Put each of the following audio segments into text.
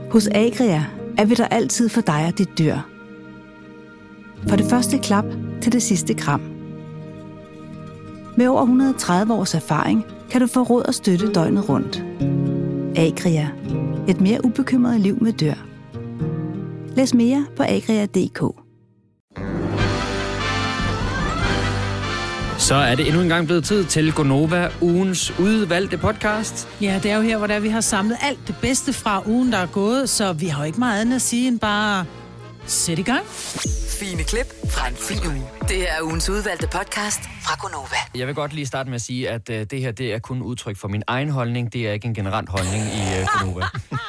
Hos Agria er vi der altid for dig og dit dyr. Fra det første klap til det sidste kram. Med over 130 års erfaring kan du få råd og støtte døgnet rundt. Agria. Et mere ubekymret liv med dyr. Læs mere på agria.dk. Så er det endnu en gang blevet tid til Gonova, ugens udvalgte podcast. Ja, det er jo her, hvor vi har samlet alt det bedste fra ugen, der er gået, så vi har jo ikke meget andet at sige end bare sæt i gang. Fine klip fra en fin uge. Det her er ugens udvalgte podcast fra Gonova. Jeg vil godt lige starte med at sige, at det her det er kun udtryk for min egen holdning. Det er ikke en generel holdning i Gonova.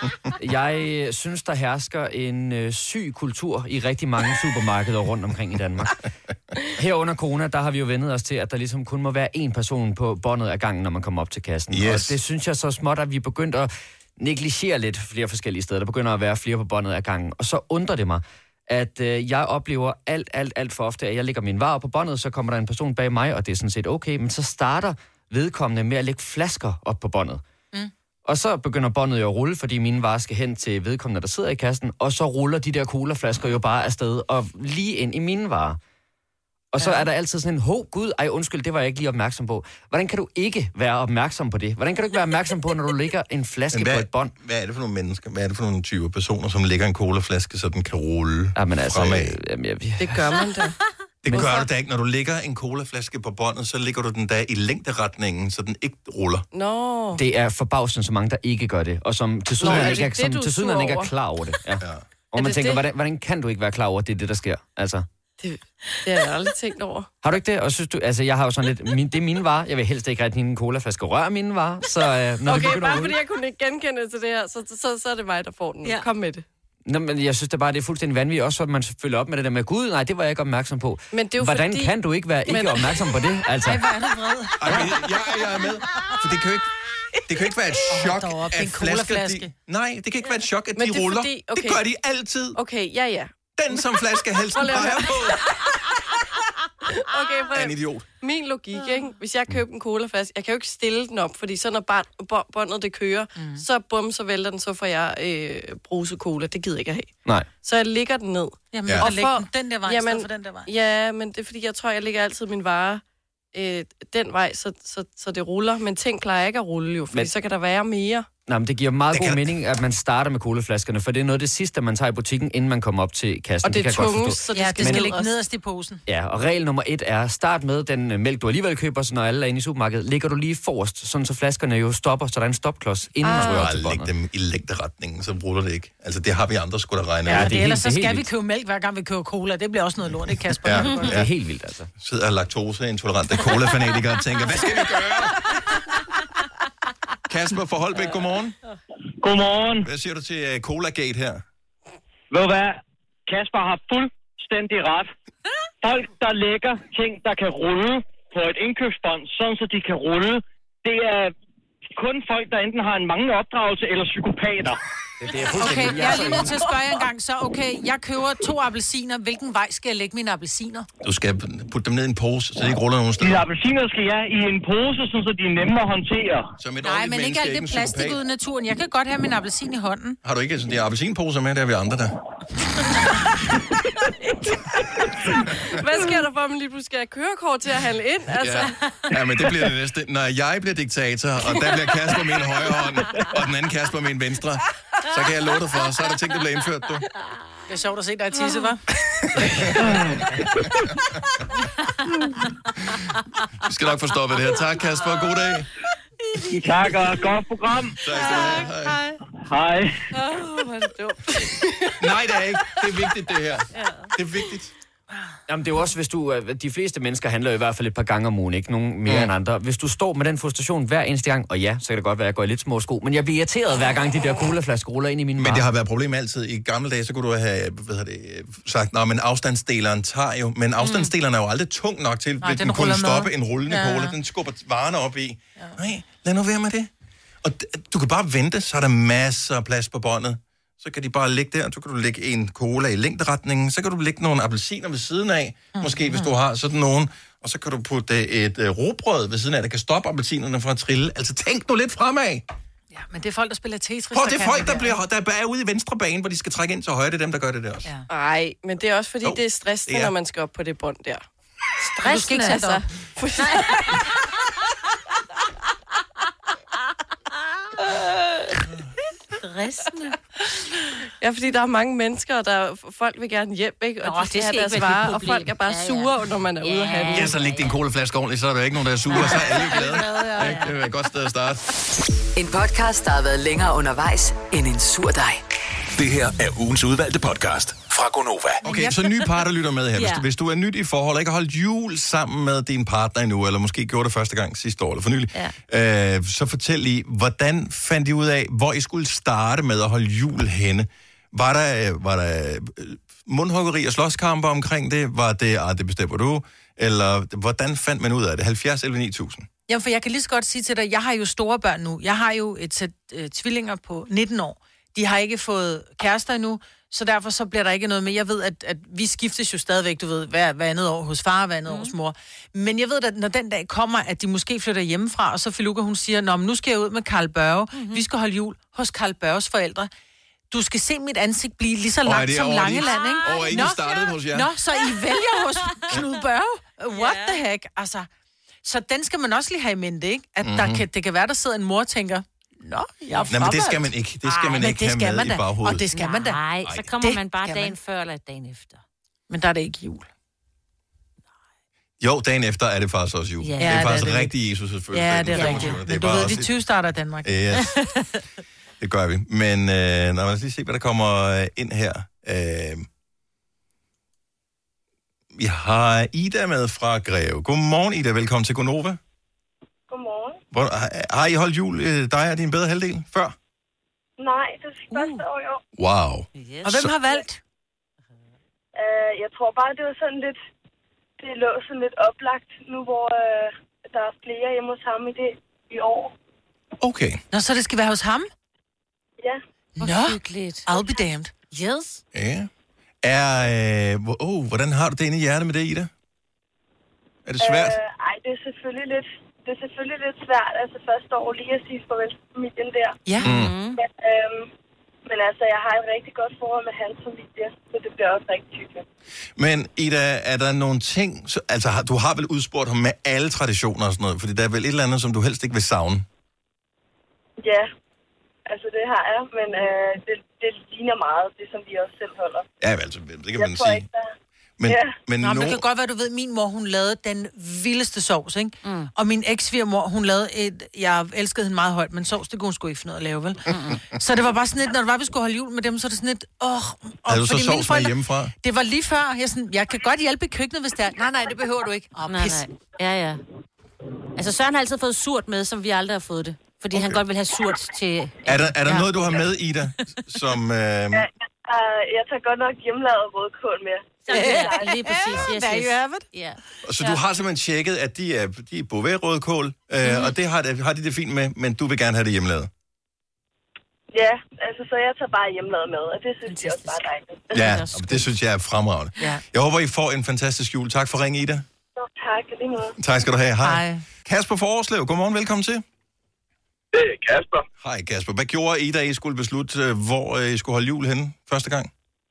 Jeg synes, der hersker en syg kultur i rigtig mange supermarkeder rundt omkring i Danmark. Her under corona, der har vi jo vendet os til, at der ligesom kun må være én person på båndet af gangen, når man kommer op til kassen. Yes. Og det synes jeg så småt, at vi er begyndt at negligere lidt flere forskellige steder. Der begynder at være flere på båndet af gangen. Og så undrer det mig, at jeg oplever alt for ofte, at jeg lægger min varer på båndet, så kommer der en person bag mig, og det er sådan set okay, men så starter vedkommende med at lægge flasker op på båndet. Og så begynder båndet jo at rulle, fordi mine varer skal hen til vedkommende, der sidder i kassen, og så ruller de der colaflasker jo bare afsted og lige ind i mine varer. Og så er der altid sådan en, gud, undskyld, det var jeg ikke lige opmærksom på. Hvordan kan du ikke være opmærksom på det? Hvordan kan du ikke være opmærksom på, når du lægger en flaske på et bånd? Hvad er det for nogle mennesker? Hvad er det for nogle typer personer, som lægger en colaflaske, så den kan rulle fremad? Det gør man da. Det gør du da ikke. Når du lægger en colaflaske på båndet, så lægger du den da i længderetningen, så den ikke ruller. Nå. Det er forbavsende så mange, der ikke gør det, og som til syden ikke er klar over det. Ja. Og man tænker, hvordan kan du ikke være klar over, at det er det, der sker? Altså. Det har jeg aldrig tænkt over. Har du ikke det? Og synes du, altså jeg har jo sådan lidt, det er mine varer. Jeg vil helst ikke rigtig en colaflaske røre mine varer. Så når okay, bare fordi jeg kunne ikke genkende til det her, så er det mig, der får den. Ja. Kom med det. Nå, men jeg synes det bare, det er fuldstændig vanvittigt. Også at man følger op med det der med, gud, nej, det var jeg ikke opmærksom på. Men det er jo hvordan kan du ikke være ikke opmærksom på det? Altså. Ej, hvor er du vred. Jeg er med. For det kan jo ikke være et chok, at flasker... Nej, det kan ikke være et chok, at de ruller. Okay. Det gør de altid. Okay, ja. Den som flaskehalsen peger på. Okay, en idiot. Min logik, ikke? Hvis jeg køber en colaflaske, jeg kan jo ikke stille den op, fordi så når båndet det kører, så vælter den, så får jeg bruse cola. Det gider jeg ikke at have. Nej. Så jeg lægger den ned. Jamen, ja. Og for den der vej, i stedet for den der vej. Ja, men det er fordi, jeg tror, jeg lægger altid min vare den vej, så det ruller. Men ting plejer ikke at rulle jo, fordi så kan der være mere. Nej, men det giver meget god mening, at man starter med colaflaskerne, for det er noget af det sidste, man tager i butikken, inden man kommer op til kassen. Og det er tungt, så det skal ligge nederst i posen. Ja, og regel nummer 1 er, start med den mælk, du alligevel køber, så når alle er inde i supermarkedet, ligger du lige forrest, sådan så flaskerne jo stopper, så der er en stopklods, inden du rører til båndet. Læg dem i længderetningen, så ruller det ikke. Altså, det har vi andre sgu da regnet. Ja, ellers så skal vi købe mælk, hver gang vi køber cola. Det bliver også noget lort, ikke, Kasper? Ja. Det er helt vildt, altså. Sidder laktoseintolerante cola-fanatikere og tænker, hvad skal vi gøre? Kasper fra Holbæk, godmorgen. Godmorgen. Hvad siger du til Colagate her? Ved du hvad? Kasper har fuldstændig ret. Folk, der lægger ting, der kan rulle på et indkøbsbånd, sådan så de kan rulle, det er kun folk, der enten har en manglende opdragelse eller psykopater. Okay, jeg er lige nødt til at spørge jer en gang. Så jeg køber 2 appelsiner. Hvilken vej skal jeg lægge mine appelsiner? Du skal putte dem ned i en pose, så de ikke ruller nogen steder. De appelsiner skal jeg i en pose, så de er nemme at håndtere. Nej, men ikke alt det plastik ud i naturen. Jeg kan godt have min appelsin i hånden. Har du ikke sådan de appelsinposer med, der er vi andre der? Hvad sker der for, at man lige pludselig skal have kørekort til at handle ind? Altså. Ja, men det bliver det næste. Når jeg bliver diktator, og der bliver Kasper med en højre hånd, og den anden Kasper med en venstre, så kan jeg love dig for, så er der ting, der bliver indført, du. Det er sjovt at se dig tisse, hva'? Vi skal nok forstå, hvad det her. Tak, Kasper. God dag. Tak, og godt program. Hej. Hvor er det dumt. Nej, det er ikke. Det er vigtigt, det her. Det er vigtigt. Jamen, det er jo også, hvis de fleste mennesker handler i hvert fald et par gange om ugen, ikke nogen mere end andre. Hvis du står med den frustration hver eneste gang, og ja, så kan det godt være, at jeg går i lidt små sko, men jeg bliver irriteret hver gang, de der colaflasker ruller ind i mine varer. Men det har været et problem altid. I gamle dage, så kunne du have sagt, men afstandsdeleren tager jo, men afstandsdeleren er jo aldrig tung nok til, at den kunne stoppe en rullende cola. Den skubber varerne op i. Nej, lad nu være med det. Og du kan bare vente, så er der masser af plads på båndet. Så kan de bare ligge der, så kan du lægge en cola i længderetningen, så kan du lægge nogle appelsiner ved siden af, måske hvis du har sådan nogen, og så kan du putte et rugbrød ved siden af, der kan stoppe appelsinerne fra at trille. Altså tænk nu lidt fremad. Ja, men det er folk, der spiller Tetris. Prøv, det er folk, der er ude i venstre bane, hvor de skal trække ind til højre. Det er dem, der gør det der også. Nej, men det er også fordi, det er stressende, når man skal op på det bånd der. Stressende altså. Stressende. Ja, fordi der er mange mennesker, og folk vil gerne hjem, ikke? Og de skal have deres varer, og folk er bare sure, når man er ude at handle. Ja, så læg din colaflaske ordentligt, så er der ikke nogen, der er sure, så er alle glade. Det er et godt sted at starte. En podcast, der har været længere undervejs end en sur dej. Det her er ugens udvalgte podcast fra Gonova. Okay, så nye par, der lytter med her. Hvis du er nyt i forhold og ikke har holdt jul sammen med din partner endnu, eller måske gjorde det første gang sidste år eller for nylig, så fortæl lige, hvordan fandt I ud af, hvor I skulle starte med at holde jul henne? Var der mundhuggeri og slåskamper omkring det? Var det, det bestemmer du? Eller hvordan fandt man ud af det? 70 eller 9000? Jamen, for jeg kan lige så godt sige til dig, jeg har jo store børn nu. Jeg har jo et sæt tvillinger på 19 år. De har ikke fået kærester endnu, så derfor så bliver der ikke noget med. Jeg ved, at vi skiftes jo stadigvæk, du ved, hver andet år hos far, hver andet år hos mor. Men jeg ved, at når den dag kommer, at de måske flytter hjemmefra, og så Filuka, hun siger, nå, men nu skal jeg ud med Carl Børge. Vi skal holde jul hos Carl Børges forældre. Du skal se mit ansigt blive lige så langt som Langeland, ikke? Og ikke startede hos jer. Nå, så I vælger hos Knud Børge? What the heck? Altså, så den skal man også lige have i mente, ikke? At det kan være, der sidder en mor og tænker, nå, jeg er men det skal man ikke. Det skal man ikke have med i baghovedet. Og det skal man da. Nej, så kommer man bare dagen før eller dagen efter. Men der er det ikke jul. Jo, dagen efter er det faktisk også jul. Ja, det er faktisk rigtig Jesus' fødselsdag. Ja, det er rigtigt. Men du ved, vi 20 starter i Danmark. Yes. Det gør vi. Men lad os lige se, hvad der kommer ind her. Vi har Ida med fra Greve. Godmorgen, Ida. Velkommen til Gonova. Godmorgen. Har I holdt jul, dig og din bedre halvdel, før? Nej, det er første år i år. Wow. Yes. Og hvem har valgt? Jeg tror bare, det var sådan lidt... Det lå sådan lidt oplagt nu, hvor der er flere hjemme hos ham i år. Okay. Nå, så det skal være hos ham? Ja. Nå, I'll be damned. Yes. Ja. Hvordan har du det inde i hjertet med det, Ida? Er det svært? Det er selvfølgelig lidt svært, altså første år lige at sige farvel til familien der. Ja. Men altså, jeg har et rigtig godt forhold med hans familie, så det bliver også rigtig hyggeligt. Men Ida, er der nogle ting... Altså, du har vel udspurgt ham med alle traditioner og sådan noget, fordi der er vel et eller andet, som du helst ikke vil savne? Ja, altså det har jeg, men det ligner meget det, som vi også selv holder. Ja, altså, det kan man sige. Men det kan godt være, du ved, min mor, hun lavede den vildeste sovs, ikke? Og min eks-svigermor, hun lavede jeg elskede hende meget højt, men sovs, det kunne hun sgu ikke finde noget at lave, vel? Så det var bare sådan lidt, når vi skulle holde jul med dem, så er det sådan lidt, havde du så sovs med hjemmefra? Det var lige før, jeg kan godt hjælpe i køkkenet, hvis det er. Nej, det behøver du ikke. Nej. Ja. Altså, Søren har altid fået surt med, som vi aldrig har fået det. Fordi han godt vil have surt til... Er der noget, du har med, Ida, som... Jeg tager godt nok hjemmelavet rødkål med. Lige præcis. Yes. Yeah. Så du har simpelthen tjekket, at de er Beauvais-rødkål, og det har de det fint med, men du vil gerne have det hjemmelavet? Ja, altså så jeg tager bare hjemmelavet med, og det synes jeg også bare dejligt. Ja, det synes jeg er fremragende. Ja. Jeg håber, I får en fantastisk jul. Tak for ringen, Ida. Tak, lige måde. Tak skal du have. Hej. Kasper fra Årslev. Godmorgen, velkommen til. Det er Kasper. Hej Kasper. Hvad gjorde I, da I skulle beslutte, hvor I skulle holde jul henne første gang?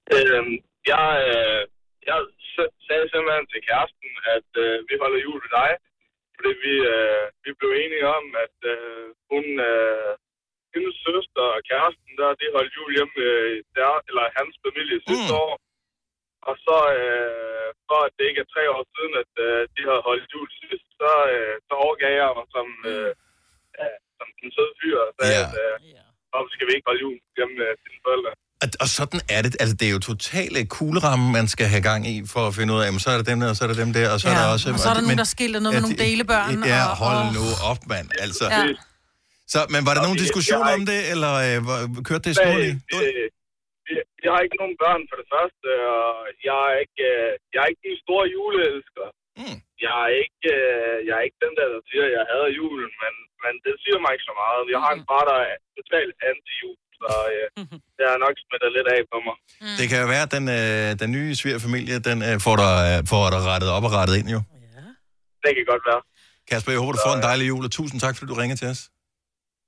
Jeg sagde simpelthen til kæresten, at vi holder jul ved dig. Fordi vi blev enige om, at hendes søster og kæresten, de holdt jul hjemme eller hans familie sidste år. Og så, for at det ikke er 3 år siden, at de havde holdt jul sidst, så overgav jeg mig som en sød fyr og sagde, at hvorfor skal vi ikke holde jul hjemme med sine forældre? Og sådan er det. Altså, det er jo totalt kugleramme, man skal have gang i, for at finde ud af, så er der dem der, og så er der dem der, og så er der også... Og så er der nogen, der skilter noget med nogle delebørn. Ja, hold nu op, mand. Altså. Ja. Så, men var der nogen diskussion om det, eller kørte det småligt? Jeg har ikke nogen børn for det første, og jeg er ikke en stor juleelsker. Jeg er ikke den der siger, at jeg hader julen, men det siger mig ikke så meget. Jeg har en far, der er totalt anti-jul, så det har nok smittet lidt af på mig. Det kan jo være, at den nye svigerfamilie, den får dig rettet op og rettet ind, jo. Ja. Det kan godt være. Kasper, jeg håber, du får en dejlig jul, og tusind tak, fordi du ringer til os.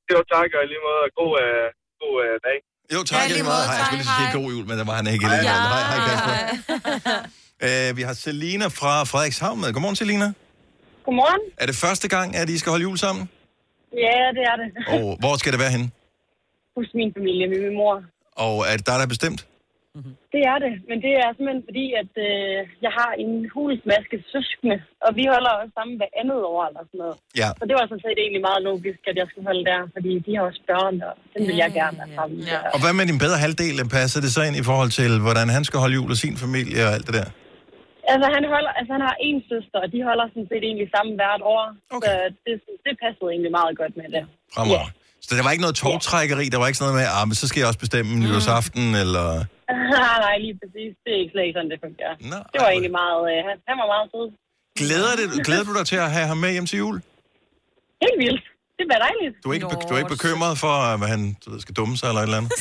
Jo, tak, og i lige måde. God dag. Jo, tak. Ja, lige måde. Hej, jeg skulle lige sige god jul, men der var han ikke. Ja. Hej, Kasper. Vi har Selina fra Frederikshavn med. Godmorgen, Selina. Godmorgen. Er det første gang, at I skal holde jul sammen? Ja, det er det. Og hvor skal det være henne? Hos min familie, med min mor. Og er det der er bestemt? Det er det, men det er simpelthen fordi, at jeg har en hulsmaske søskende, og vi holder også sammen hver andet år eller sådan noget. Ja. Så det var sådan set egentlig meget logisk, at jeg skulle holde der, fordi de har også børn, og den vil jeg gerne være sammen. Ja. Og hvad med din bedre halvdel? Passer det så ind i forhold til, hvordan han skal holde jul og sin familie og alt det der? Altså, han har en søster, og de holder sådan set egentlig sammen hvert år. Okay. Så det passede egentlig meget godt med det. Fremover. Ja. Så der var ikke noget togtrækkeri? Der var ikke sådan noget med, men så skal jeg også bestemme nytårsaften, eller... Nej, lige præcis. Det er ikke slet sådan, det fungerer. Det var egentlig meget... Han var meget sød. Glæder du dig til at have ham med hjem til jul? Helt vildt. Det bliver dejligt. Du er ikke bekymret for, at han skal dumme sig, eller et eller andet?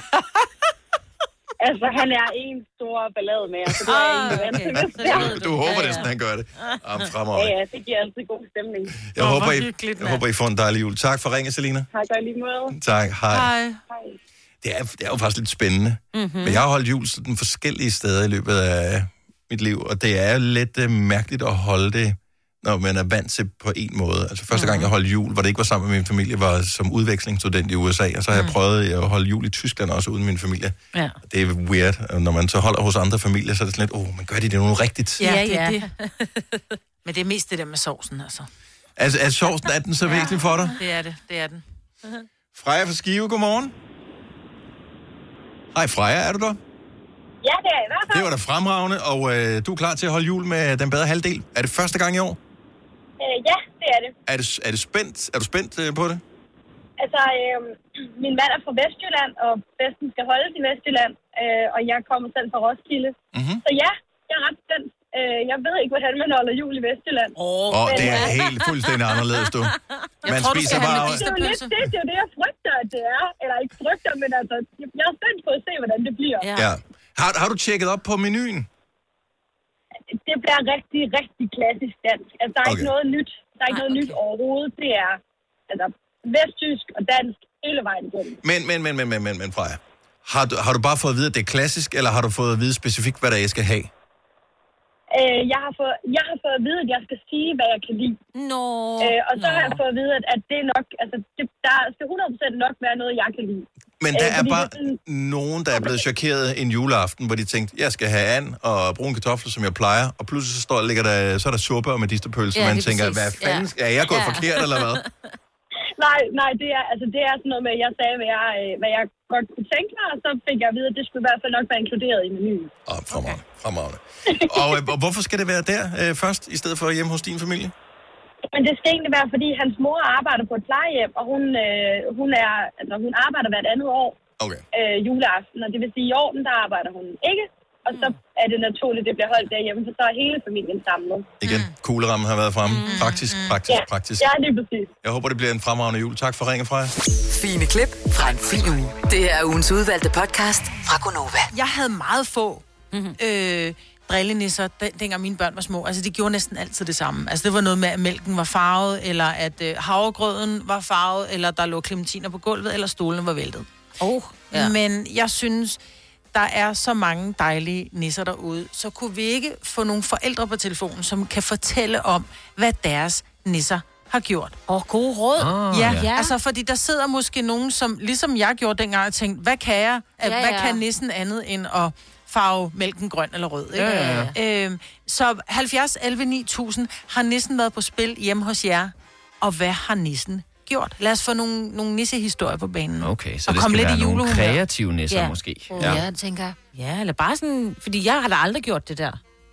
Altså, han er en stor ballade med, så det er egentlig vant til. Du håber næsten, han gør det. Fremover. Ja, det giver altid god stemning. Jeg håber, I får en dejlig jul. Tak for ringe, Selina. Tak, og lige måde. Tak, hej. Hej. Det er jo faktisk lidt spændende. Mm-hmm. Men jeg har holdt jul sådan forskellige steder i løbet af mit liv, og det er lidt mærkeligt at holde det, når man er vant til på en måde. Altså første gang, jeg holdt jul, hvor det ikke var sammen med min familie, var som udvekslingsstudent i USA, og så har jeg prøvet at holde jul i Tyskland også uden min familie. Ja. Det er weird. Når man så holder hos andre familier, så er det sådan lidt, men gør de det nu rigtigt? Ja, det er det. Men det er mest det der med sovsen, altså. Altså, er sovsen, er den så væsentlig for dig? Det er den. Freja fra Skive, godmorgen. Hej Freja, er du der? Ja, det er i hvert fald. Det var da fremragende, og du er klar til at holde jul med den bedre halvdel. Er det første gang i år? Ja, det er det. Er du spændt på det? Altså, min mand er fra Vestjylland, og festen skal holdes i Vestjylland, og jeg kommer selv fra Roskilde. Mm-hmm. Så ja, jeg er ret spændt. Jeg ved ikke, hvordan man holder jul i Vestjylland. Det er helt fuldstændig anderledes, du. Man tror, spiser bare... Det er jo det, jeg frygter, at det er. Eller ikke frygter, men altså, jeg er spændt på at se, hvordan det bliver. Ja. Har du tjekket op på menuen? Det bliver rigtig, rigtig klassisk dansk. Altså, der er ikke noget nyt. Der er ikke noget nyt overhovedet. Det er altså, vesttysk og dansk hele vejen igennem. Men Freja. Har du bare fået at vide, at det er klassisk, eller har du fået at vide specifikt, hvad der er, jeg skal have? Jeg har fået at vide, at jeg skal sige, hvad jeg kan lide. Og så har jeg fået at vide, at det er nok... Altså, der skal 100% nok være noget, jeg kan lide. Men der er bare nogen, der er blevet chokeret en juleaften, hvor de tænkte, jeg skal have and og brune kartofler, som jeg plejer. Og pludselig så er der suppe og medisterpølse, og man tænker, hvad fanden er jeg gået forkert, eller hvad? Nej, det er sådan noget med, at jeg sagde, hvad jeg godt kunne tænke mig, og så fik jeg at vide, at det skulle i hvert fald nok være inkluderet i menuen. Fremragende. Og hvorfor skal det være der først, i stedet for hjemme hos din familie? Men det skal egentlig være, fordi hans mor arbejder på et plejehjem, og hun arbejder hvert andet år juleaften, og det vil sige, i år, der arbejder hun ikke. Og så er det naturligt, det bliver holdt derhjemme, for så er hele familien samlet. Igen, kuglerammen har været fremme. Praktisk. Ja, det er præcis. Jeg håber, det bliver en fremragende jul. Tak for ringen, Freja. Fine klip fra en fin uge. Det er ugens udvalgte podcast fra Gonova. Jeg havde meget få drillenisser, dengang mine børn var små. Altså, de gjorde næsten altid det samme. Altså, det var noget med, at mælken var farvet, eller at havregrøden var farvet, eller der lå klementiner på gulvet, eller stolene var væltet. Men jeg synes... Der er så mange dejlige nisser derude, så kunne vi ikke få nogle forældre på telefonen, som kan fortælle om, hvad deres nisser har gjort. Gode råd. Ja, altså fordi der sidder måske nogen, som ligesom jeg gjorde dengang, og tænkte, hvad kan jeg? Hvad kan nissen andet end at farve mælken grøn eller rød? Ikke? Så 70 11 9000 har nissen været på spil hjemme hos jer, og hvad har nissen gjort? Lad os få nogle nissehistorier på banen. Okay, så det skal være nogle kreative nisser måske. Ja, det tænker jeg. Ja, eller bare sådan... Fordi jeg har da aldrig gjort det der.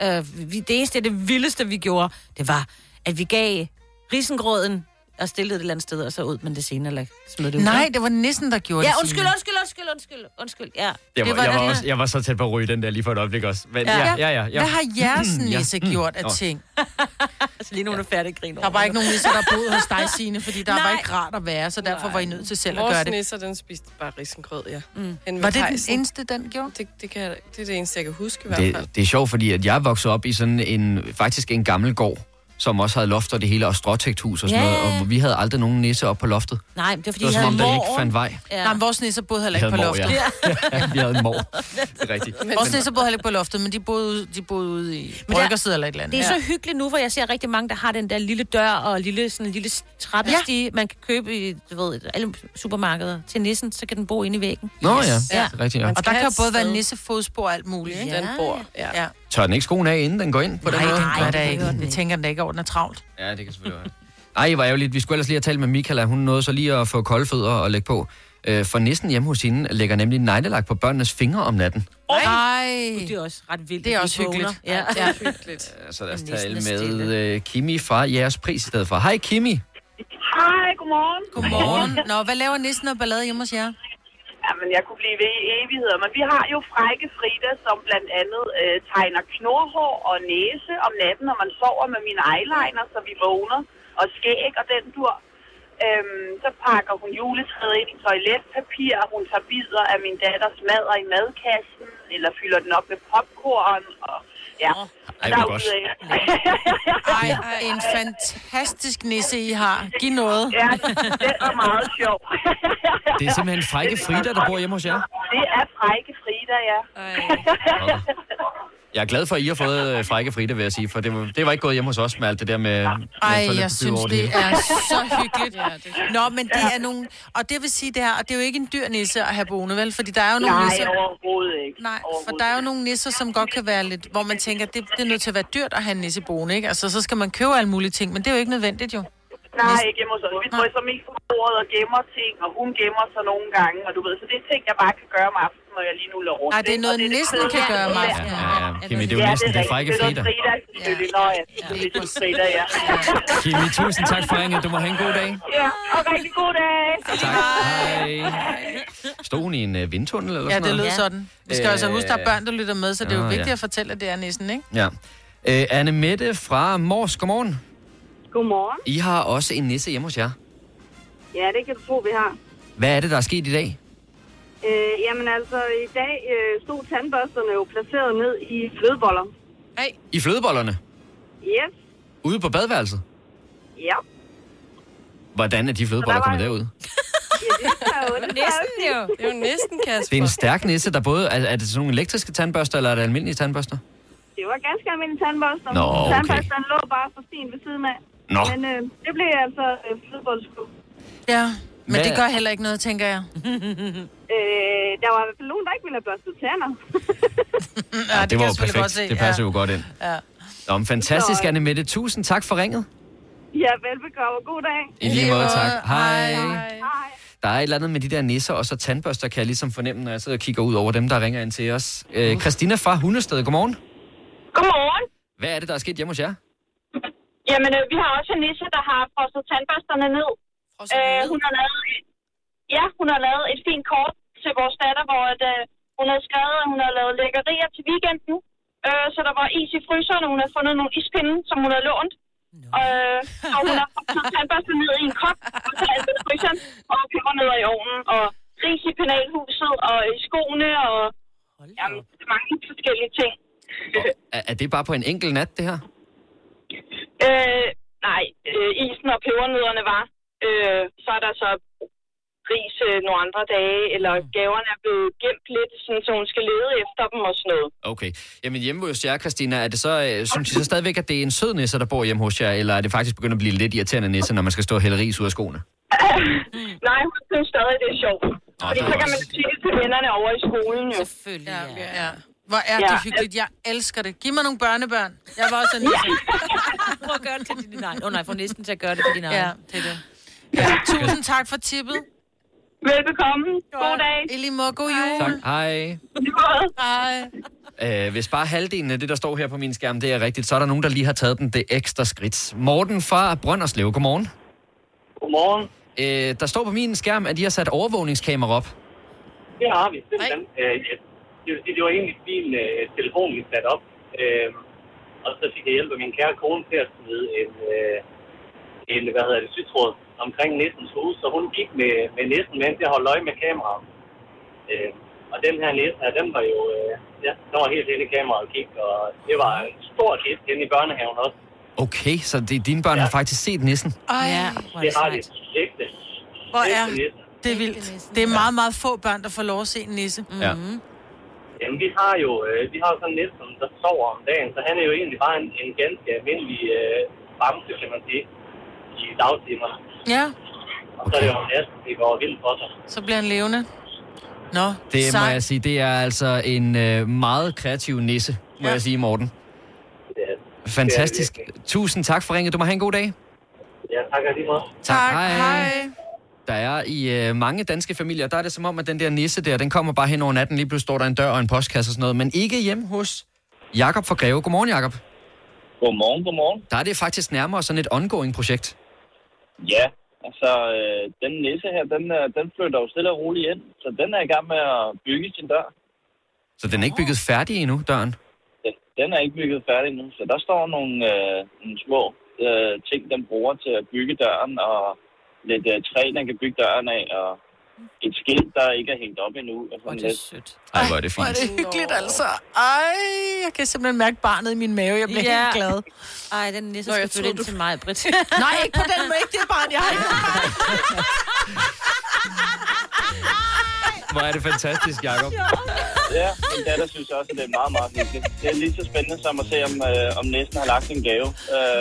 Det vildeste, vi gjorde, det var, at vi gav risengrøden og stillede det et eller andet sted, og så ud, men det senere eller smed det ud. Nej, det var nissen, der gjorde det. Undskyld. Ja. Jeg var så tæt på at ryge den der lige for et øjeblik også. Men, ja. Hvad har jeres nisse gjort af ting? Altså lige nu er du færdig griner. Der var ikke nogen nisser, der boede hos dig, Signe, fordi der var ikke rart at være, så derfor var I nødt til selv at gøre det. Vores nisser, den spiste bare risengrød, Var det den eneste, den gjorde? Det er det eneste, jeg kan huske i hvert fald. Det er sjovt, fordi at jeg voksede op i sådan faktisk en gammel gård, som også havde loft og det hele, og stråtægthus og sådan noget, og vi havde aldrig nogen nisse op på loftet. Nej, det var fordi, det var, I havde som om, der ikke mor. fandt vej. Ja. Nej, vores nisser boede heller ikke på loftet. Ja. Vi havde en mor. Det er rigtigt. Vores nisser boede heller ikke på loftet, men de boede ude i bryggersiden eller et eller andet. Det er så hyggeligt nu, hvor jeg ser rigtig mange, der har den der lille dør og lille trappestige, man kan købe i, alle supermarkeder til nissen, så kan den bo inde i væggen. Nå ja, det er rigtigt, ja. Og der kan jo både være nissefodspor og alt muligt, ikke? Den bor, ja. Tør den ikke skoen af, inden den går ind på den måde? Nej, det gør det ikke. Det tænker den ikke over, den er travlt. Ja, det kan selvfølgelig være. Ej, var ærgerligt. Vi skulle ellers lige have talt med Michaela. Hun nåede så lige at få kolde fødder og lægge på. For nissen hjemme hos hende lægger nemlig neglelak på børnenes fingre om natten. Ej. Det er også ret vildt. Det er også hyggeligt. Ja, det er hyggeligt. Så lad os tale med Kimi fra Jeres Pris i stedet for. Hej Kimi. Hej, godmorgen. Godmorgen. Nå, hvad laver nissen og ballade hjemme hos jer? Jamen, jeg kunne blive ved i evigheder, men vi har jo frække Frida, som blandt andet tegner knorhår og næse om natten, når man sover med mine eyeliner, så vi vågner, og skæg og den dur. Så pakker hun juletræet ind i toiletpapir, hun tager bidder af min datters madder i madkassen, eller fylder den op med popcorn, og ja. Ej, hvor godt. Ej, en fantastisk nisse, I har. Giv noget. Ja, det er meget sjov. Det er simpelthen frække Frida, der bor hjemme hos jer? Det er frække Frida, ja. Jeg er glad for, at I har fået frække Frida, vil jeg sige, for det var ikke gået hjemme hos os med alt det der med... Ej, jeg synes, det er så hyggeligt. Nå, men det er nogle... Og det vil sige det her, og det er jo ikke en dyr nisse at have boende, vel? Fordi der er jo nogle nisser... Nej, overhovedet ikke. Nej, for der er jo nogle nisser, som godt kan være lidt... Hvor man tænker, det er nødt til at være dyrt at have en nisse boende, ikke? Altså, så skal man købe alle mulige ting, men det er jo ikke nødvendigt, jo. Nej, ikke hjemme hos os. Vi drysser mest på bordet og gemmer ting, og hun gemmer sig nogle gange, og du ved, så det er ting, jeg bare kan gøre om aftenen, når jeg lige nu løber rundt. Nej, det er noget, nissen kan gøre om aftenen. Ja, Kimi, det er jo næsten det frække Frida. Det er Frida, selvfølgelig. Nå ja, det er Frida, ja. Kimi, tusind tak for ringet. Du må have en god dag. Ja, og rigtig god dag. Tak. Hej. Stod hun i en vindtunnel eller sådan noget? Ja, det lød sådan. Vi skal altså huske, der er børn, der lytter med, så det er jo vigtigt at fortælle, at det er nissen, ikke? Ja. Anne Mette fra Mors, godmorgen. Godmorgen. I har også en nisse hjemme hos jer. Ja, det kan du tro, vi har. Hvad er det, der er sket i dag? Jamen altså, i dag stod tandbørsterne jo placeret ned i flødeboller. Hey. I flødebollerne? Yes. Ude på badeværelset? Ja. Hvordan er de flødeboller kommet derud? Ja, det er jo næsten jo. Det er jo næsten, Kasper. Det er en stærk nisse, der både... Er det sådan nogle elektriske tandbørster, eller er det almindelige tandbørster? Det var ganske almindelige tandbørster. Nå, okay. Tandbørsterne lå bare for fint ved siden af. Nå. Men det blev altså flødebolleskud. Ja, men det gør heller ikke noget, tænker jeg. Der var i hvert fald nogen, der ikke ville have børstet tænder. Ja, det var jo perfekt. Det passer jo godt ind. Ja. Nå, men fantastisk, Anne Mette. Tusind tak for ringet. Ja, velbekomme. God dag. I lige måde, tak. Hej. Hej. Der er et eller andet med de der nisser og så tandbørster, kan jeg ligesom fornemme, når jeg sidder og kigger ud over dem, der ringer ind til os. Christina fra Hundested, godmorgen. Godmorgen. Hvad er det, der er sket hjemme hos jer? Jamen, vi har også en nisse, der har frosset tandbørsterne ned. Hun har lavet et fint kort til vores datter, hvor hun havde skrevet, at hun havde lavet lækkerier til weekenden. Så der var is i fryseren, og hun havde fundet nogle ispinde, som hun havde lånt. Og hun har frosset tandbørsterne ned i en kop, og så alt i fryseren, og peber ned i ovnen, og ris i penalhuset, og i skoene, og jamen, mange forskellige ting. Er det bare på en enkelt nat, det her? Nej, isen og pebernødderne var. Så er der så ris nogle andre dage, eller gaverne er blevet gemt lidt, sådan, så hun skal lede efter dem og sådan noget. Okay. Jamen hjemme hos jer, Christina, er det så, synes I så stadigvæk, at det er en sød nisse, der bor hjemme hos jer, eller er det faktisk begyndt at blive lidt irriterende nisse, når man skal stå og hælde ris ud af skoene? Nej, hun synes stadig, det er sjovt. Fordi så kan man sige det til vennerne over i skolen jo. Selvfølgelig, ja. Hvor er det hyggeligt. Jeg elsker det. Giv mig nogle børnebørn. Jeg var også en nisse. Prøv at gøre det til din egen. Nej, få næsten til at gøre det til din egen. Ja, det er det. Ja, tusind tak for tippet. Velbekomme. God dag. I lige måde. God jul. Tak. Hej. Hej. Hvis bare halvdelen af det, der står her på min skærm, det er rigtigt, så er der nogen, der lige har taget det ekstra skridt. Morten fra Brønderslev, godmorgen. Godmorgen. Der står på min skærm, at de har sat overvågningskamera op. Det har vi. Det var egentlig min telefon, vi satte op. Og så fik jeg hjælp af min kære kone til at smide en sytråd omkring nissens hus. Så hun gik med nissen, mens jeg holdt øje med kameraet. Og den her nisse her, den var jo den var helt inde i kameraet og kiggede. Og det var en stor hit inde i børnehaven også. Okay, så dine børn har faktisk set nissen? Ja, det har de. Ægte. Hvor er det er vildt. Det er meget, meget få børn, der får lov at se en nisse. Ja. Jamen, vi har jo sådan en nisse, der sover om dagen, så han er jo egentlig bare en ganske almindelig bamse, kan man sige, i dagtimerne. Ja. Og så er det jo næsten, det går vildt for sig. Så bliver han levende. Nå, Det må jeg sige, det er altså en meget kreativ nisse, må jeg sige, Morten. Fantastisk. Tusind tak for ringet. Du må have en god dag. Ja, tak lige meget. Tak. Hej. Der er i mange danske familier, der er det som om, at den der nisse der, den kommer bare hen over natten. Lige pludselig står der en dør og en postkasse og sådan noget. Men ikke hjemme hos Jakob fra Greve. Godmorgen, Jakob. Godmorgen. Der er det faktisk nærmere sådan et ongoing-projekt. Ja, altså den nisse her, den flytter jo stille og roligt ind. Så den er i gang med at bygge sin dør. Så den er ikke bygget færdig endnu, døren? Den er ikke bygget færdig endnu. Så der står nogle små ting, den bruger til at bygge døren, og lidt træ, den kan bygge døren af, og et skilt, der ikke er hængt op endnu. Og det er sødt. Ej, hvor er det fint. Hvor er det hyggeligt, altså. Ej, jeg kan simpelthen mærke barnet i min mave. Jeg bliver helt glad. Ej, den nisse skal flytte ind til mig, Britt. Nej, ikke på den måde. Ikke det barn, jeg har ikke. Hvor er det fantastisk, Jakob. Ja, min datter synes også, at det er meget, meget hyggeligt. Det er lige så spændende som at se, om næsten har lagt en gave.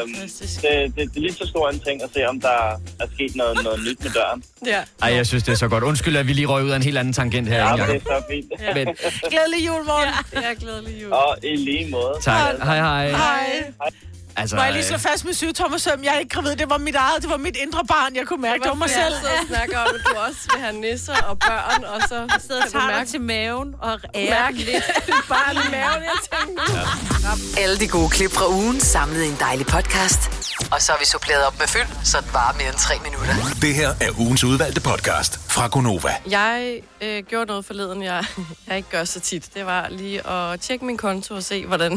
Det er lige så stor en ting at se, om der er sket noget nyt med døren. Ja. Ej, jeg synes, det er så godt. Undskyld, at vi lige røg ud af en helt anden tangent her. Ja, Jacob. det er så fint. Ja. Men... Glædelig jul, Morten. Ja, glædelig jul. Og i lige måde. Tak. Hej. Hej. Altså, må jeg lige slå fast med 7 tommer søm? Jeg er ikke gravid. Det var mit eget. Det var mit indre barn. Jeg kunne mærke, det var mig selv. Jeg snakker om, at du også vil have nisser og børn, og så sidder og tager til maven og mærke lidt barn i maven, jeg tænkte. Ja. Alle de gode klip fra ugen samlet i en dejlig podcast. Og så har vi suppleret op med fyld, så det varer mere end 3 minutter. Det her er ugens udvalgte podcast fra Gonova. Jeg gjorde noget forleden, jeg ikke gør så tit. Det var lige at tjekke min konto og se, hvordan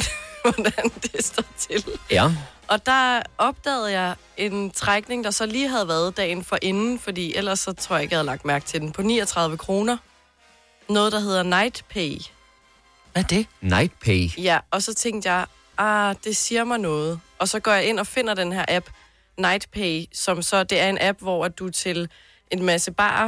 det står til. Ja. Og der opdagede jeg en trækning, der så lige havde været dagen for inden, fordi ellers så tror jeg ikke, jeg havde lagt mærke til den, på 39 kroner. Noget, der hedder Nightpay. Hvad er det? Nightpay? Ja, og så tænkte jeg, det siger mig noget. Og så går jeg ind og finder den her app, Nightpay, som så, det er en app, hvor du til en masse barer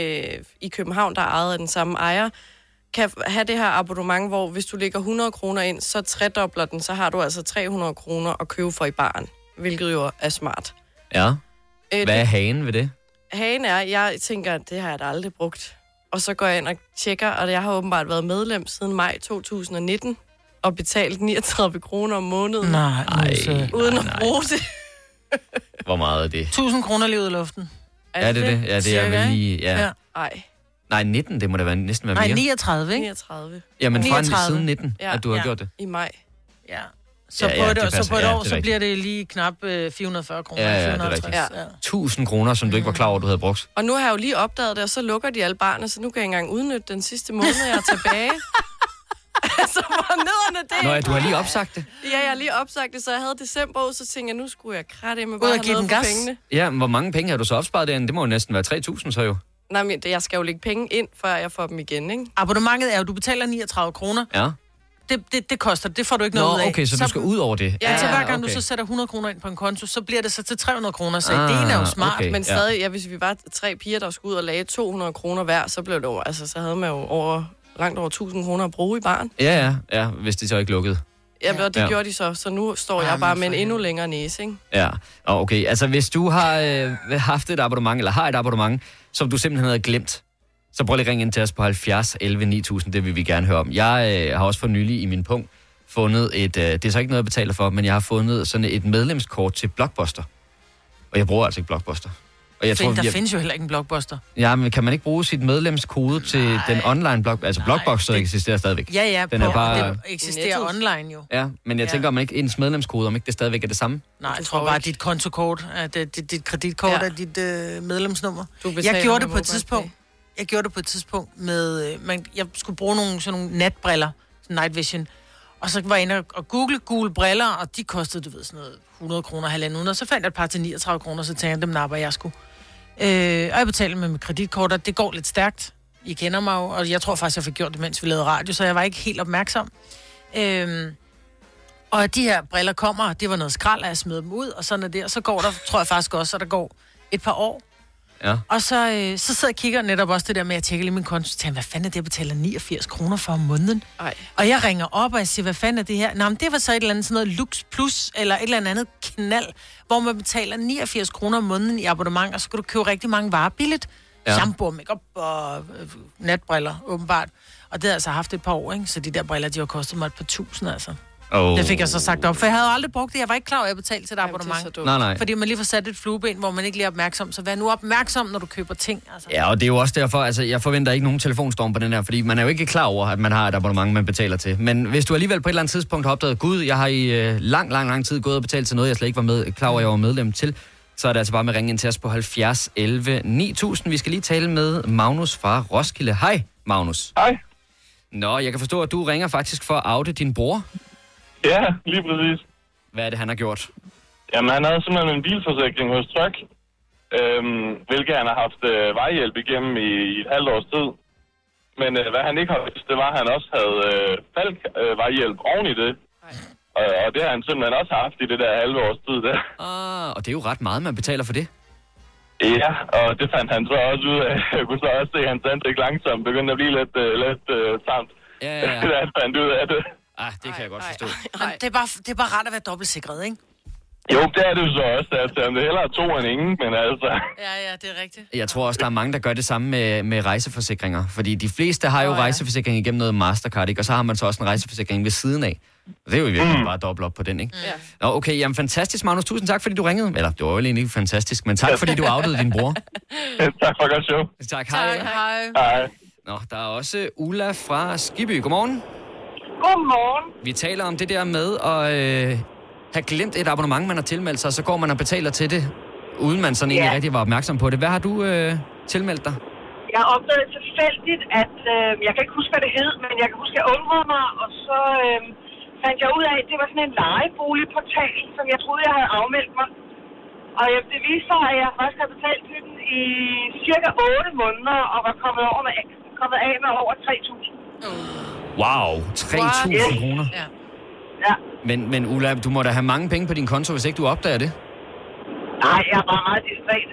i København, der er ejet af den samme ejer, kan have det her abonnement, hvor hvis du lægger 100 kroner ind, så tredobler den, så har du altså 300 kroner at købe for i baren, hvilket jo er smart. Ja. Hvad er hagen ved det? Hagen er, jeg tænker, det har jeg da aldrig brugt. Og så går jeg ind og tjekker, og jeg har åbenbart været medlem siden maj 2019, og betalt 39 kroner om måneden. Nej. Uden at bruge det. Hvor meget er det? 1000 kroner lige ud af luften. Er det det? Ja, det er vel lige... Ja. Ej. Nej, 19, det må da næsten være mere. Nej, 39, ikke? 39. Jamen fra siden 19, at du har gjort det. I maj. Ja. Så på et år, så bliver det lige knap 440 kroner. Ja, det er rigtigt. Ja. 1000 kroner, som du ikke var klar over, du havde brugt. Og nu har jeg jo lige opdaget det, og så lukker de alle barne, så nu kan jeg ikke engang udnytte den sidste måned, jeg er tilbage. Altså, hvor nederne det? Nå ja, du har lige opsagt det? Ja, jeg har lige opsagt det, så jeg havde december ud, så tænkte jeg, nu skulle jeg kraftedeme bare have noget for pengene. Ja, men hvor mange penge har du så opsparet derinde? Det må jo næsten være 3.000 så jo. Nej, men jeg skal jo lægge penge ind, før jeg får dem igen, ikke? Abonnementet er jo, du betaler 39 kroner. Ja. Det koster, det får du ikke noget ud af. Okay, så du skal ud over det. Ja, til hver gang du så sætter 100 kroner ind på en konto, så bliver det så til 300 kroner. Så det er jo smart. Okay, men stadig, hvis vi var 3 piger, der skulle ud og lage 200 kroner hver, så blev det over, altså så havde man jo langt over 1000 kroner at bruge i baren. Ja, hvis det så ikke lukkede. Ja, og det gjorde de så nu står jeg bare med en endnu længere næse, ikke? Ja, okay. Altså, hvis du har haft et abonnement, eller har et abonnement, som du simpelthen havde glemt, så prøv lige at ringe ind til os på 70 11 9000, det vil vi gerne høre om. Jeg har også for nylig i min punkt fundet det er så ikke noget, jeg betaler for, men jeg har fundet sådan et medlemskort til Blockbuster. Og jeg bruger altså ikke Blockbuster. Og jeg der findes jo heller ikke en Blockbuster. Ja, men kan man ikke bruge sit medlemskode til den online Blockbuster? Altså Blockbuster eksisterer stadigvæk. Ja, den er bare... det eksisterer online jo. Ja, men jeg tænker, om man ikke ens medlemskode, om ikke det stadigvæk er det samme? Nej, jeg tror bare, at dit kontokort, dit kreditkort er dit medlemsnummer. Jeg gjorde det på et tidspunkt med... jeg skulle bruge sådan nogle natbriller, night vision. Og så var jeg inde og google gule briller, og de kostede, du ved, sådan noget 100 kroner, 1,500. Og så fandt jeg et par til 39 kroner, så tænkte jeg, dem napper jeg sgu. Og jeg betalte med mit kreditkort, og det går lidt stærkt. I kender mig jo, og jeg tror faktisk, jeg fik gjort det, mens vi lavede radio, så jeg var ikke helt opmærksom. Og de her briller kommer, og det var noget skrald, at jeg smed dem ud, og sådan er det. Og så går der, tror jeg faktisk også, at der går et par år. Ja. Og så sidder jeg og kigger netop også det der med, at jeg tjekker lige min konto, og tænker, hvad fanden er det, jeg betaler 89 kroner for om måneden? Ej. Og jeg ringer op, og jeg siger, hvad fanden er det her? Nå, men det var så et eller andet sådan noget Lux Plus, eller et eller andet knald, hvor man betaler 89 kroner om måneden i abonnement, og så kan du købe rigtig mange varer billigt. Ja. Shampoo, makeup og natbriller, åbenbart. Og det har jeg altså haft et par år, ikke? Så de der briller, de har kostet mig et par tusind, altså. Det fik jeg så sagt op, for jeg havde aldrig brugt det. Jeg var ikke klar over, at jeg betalte til et abonnement. Nej. Fordi man lige får sat et flueben, hvor man ikke lige er opmærksom. Så vær nu opmærksom, når du køber ting. Altså. Ja, og det er jo også derfor, altså jeg forventer ikke nogen telefonstorm på den her, fordi man er jo ikke klar over, at man har et abonnement, man betaler til. Men hvis du alligevel på et eller andet tidspunkt har opdaget, gud, jeg har i lang tid gået og betalt til noget, jeg slet ikke var klar over, at jeg var medlem til, så er det altså bare med at ringe ind til os på 70 11 9000. Vi skal lige tale med Magnus fra Roskilde. Hej, Magnus. Hej. Nå, jeg kan forstå, at du ringer faktisk for at oute din bror. Ja, lige præcis. Hvad er det, han har gjort? Jamen, han havde simpelthen en bilforsikring hos Tryg, hvilket han har haft vejhjælp igennem i et halvt års tid. Men hvad han ikke har vidst, det var, at han også havde vejhjælp oven i det. Og det har han simpelthen også haft i det der halve års tid der. Og det er jo ret meget, man betaler for det. Ja, og det fandt han så også ud af. Jeg kunne så også se, at hans ansigt langsomt begyndte at blive lidt tamt. Ja. Da han fandt ud af det. Det kan jeg godt forstå. Det er bare rart at være dobbeltsikret, ikke? Jo, det er det jo så også. Altså, det er hellere 2 end ingen, men altså... Ja, det er rigtigt. Jeg tror også, der er mange, der gør det samme med rejseforsikringer. Fordi de fleste har jo rejseforsikring igennem noget Mastercard, ikke? Og så har man så også en rejseforsikring ved siden af. Det er jo virkelig bare dobbelt op på den, ikke? Ja. Nå, okay, jamen fantastisk, Magnus. Tusind tak, fordi du ringede. Eller, det var jo egentlig ikke fantastisk, men tak, fordi du outede din bror. Tak for godt show. Tak, hej. Hej. Nå, der er også Ulla fra Skibby. Godmorgen. Godmorgen. Vi taler om det der med at have glemt et abonnement, man har tilmeldt sig, og så går man og betaler til det, uden man sådan egentlig rigtig var opmærksom på det. Hvad har du tilmeldt dig? Jeg opdagede tilfældigt, at jeg kan ikke huske, hvad det hed, men jeg kan huske, at jeg undrede mig, og så fandt jeg ud af, at det var sådan en lejeboligportal, som jeg troede, jeg havde afmeldt mig. Og det viste sig, at jeg faktisk havde betalt til den i cirka 8 måneder, og var kommet af med over 3.000. Wow, 3.000 kroner? Ja. Men Ulla, du må da have mange penge på din konto, hvis ikke du opdager det? Nej, jeg er bare meget distræt.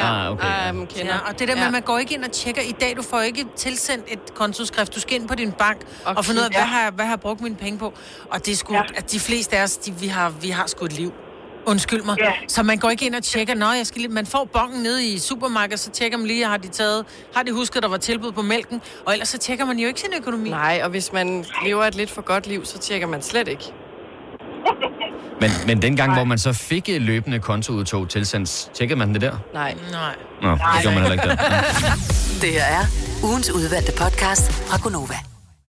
Okay. Og det der med, at man går ikke ind og tjekker. I dag, du får ikke tilsendt et kontoskrift. Du skal ind på din bank og finde ud af, hvad har jeg brugt mine penge på. Og det er sgu, at de fleste af os, vi har sgu et liv. Undskyld mig. Ja. Så man går ikke ind og tjekker, man får bongen nede i supermarkedet, så tjekker man lige, har de husket, der var tilbud på mælken, og ellers så tjekker man jo ikke sin økonomi. Nej, og hvis man lever et lidt for godt liv, så tjekker man slet ikke. Men dengang, hvor man så fik løbende kontoudtog tilsendt, tjekkede man det der? Nej. Nå, det gjorde man heller ikke der. Det her er ugens udvalgte podcast fra Gonova.